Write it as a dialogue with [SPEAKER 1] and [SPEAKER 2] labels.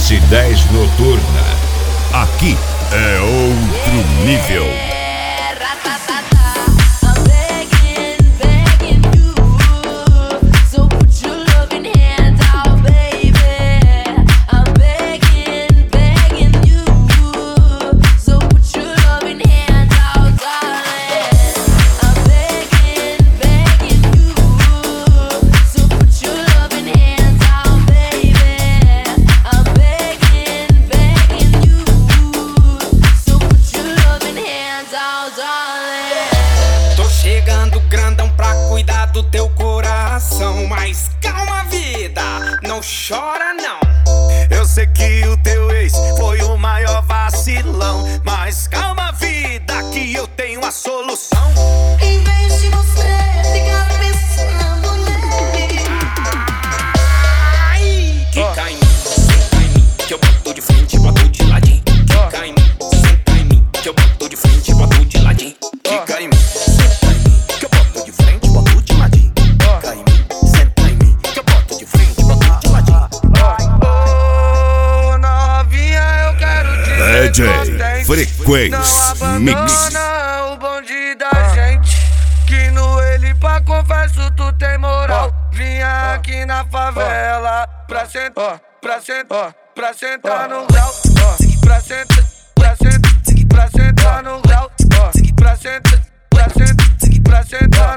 [SPEAKER 1] S10 Noturna. Aqui é outro nível.
[SPEAKER 2] Tô chegando grandão pra cuidar do teu coração. Mas calma, vida, não chora não.
[SPEAKER 3] Eu sei que o teu ex foi o maior vacilão, mas calma, vida, que eu tenho a solução.
[SPEAKER 4] Em vez de você ficar pensando nele,
[SPEAKER 2] Quica em mim, senta em mim, que eu boto de frente, boto de ladinho. Quica em mim, senta em mim, que eu boto de frente, boto de ladinho.
[SPEAKER 3] Fica em mim, senta em mim, que eu boto de frente, boto de ladinho. Fica em mim, senta em mim, que eu boto de frente, boto de ladinho.
[SPEAKER 5] Ô, novinha, eu quero dizer
[SPEAKER 1] DJ Frequência
[SPEAKER 5] não
[SPEAKER 1] Mix.
[SPEAKER 5] abandona o bonde da gente, que no ele pra converso tu tem moral. Vinha aqui na favela pra sentar, pra sentar, pra sentar no grau, pra sentar, pra sentar, pra sentar no grau, pra sentar, pra sentar, pra sentar.